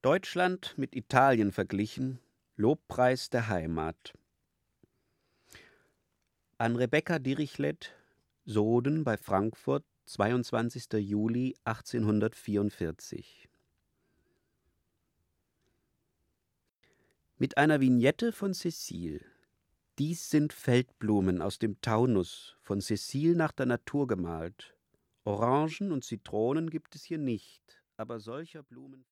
Deutschland mit Italien verglichen, Lobpreis der Heimat. An Rebecca Dirichlet, Soden bei Frankfurt, 22. Juli 1844. Mit einer Vignette von Cécile. Dies sind Feldblumen aus dem Taunus, von Cécile nach der Natur gemalt. Orangen und Zitronen gibt es hier nicht, aber solcher Blumen